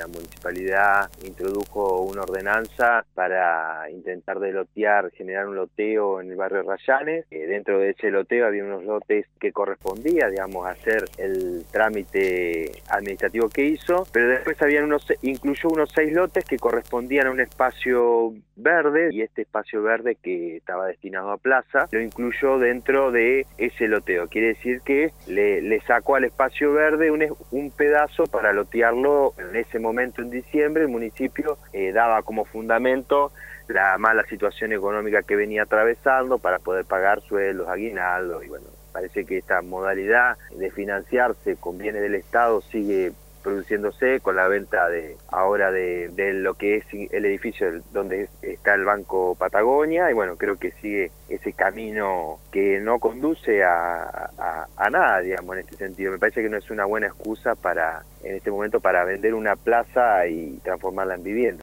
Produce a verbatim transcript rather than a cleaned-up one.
la municipalidad introdujo una ordenanza para intentar delotear, generar un loteo en el barrio Rayanes. Eh, dentro de ese loteo había unos lotes que correspondía, digamos, hacer el trámite administrativo que hizo, pero después habían unos, incluyó unos seis lotes que correspondían a un espacio verde, y este espacio verde que estaba destinado a plaza lo incluyó dentro de ese loteo. Quiere decir que le, le sacó al espacio verde un, un pedazo para lotearlo. En ese momento, en diciembre, el municipio eh, daba como fundamento la mala situación económica que venía atravesando para poder pagar sueldos, aguinaldos, y bueno, parece que esta modalidad de financiarse con bienes del Estado sigue produciéndose con la venta de ahora de, de lo que es el edificio donde está el Banco Patagonia, y bueno, creo que sigue ese camino que no conduce a, a, a nada, digamos, en este sentido. Me parece que no es una buena excusa para, en este momento, para vender una plaza y transformarla en vivienda.